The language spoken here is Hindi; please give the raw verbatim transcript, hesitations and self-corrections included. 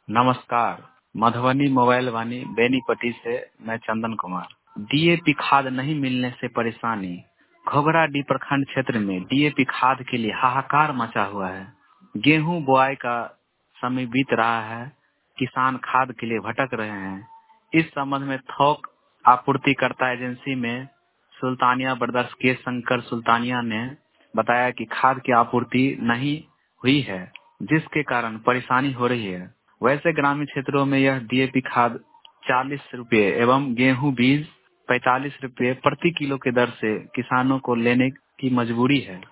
नमस्कार। मधुबनी मोबाइल वानी बेनीपट्टी से मैं चंदन कुमार। डीएपी खाद नहीं मिलने से परेशानी। घोघराडीह प्रखंड क्षेत्र में डीएपी खाद के लिए हाहाकार मचा हुआ है। गेहूं बुआई का समय बीत रहा है, किसान खाद के लिए भटक रहे हैं। इस संबंध में थोक आपूर्तिकर्ता एजेंसी में सुल्तानिया ब्रदर्स के शंकर सुल्तानिया ने बताया कि खाद की आपूर्ति नहीं हुई है, जिसके कारण परेशानी हो रही है। वैसे ग्रामीण क्षेत्रों में यह डीएपी खाद चालीस रुपए एवं गेहूं बीज पैंतालीस रुपए प्रति किलो के दर से किसानों को लेने की मजबूरी है।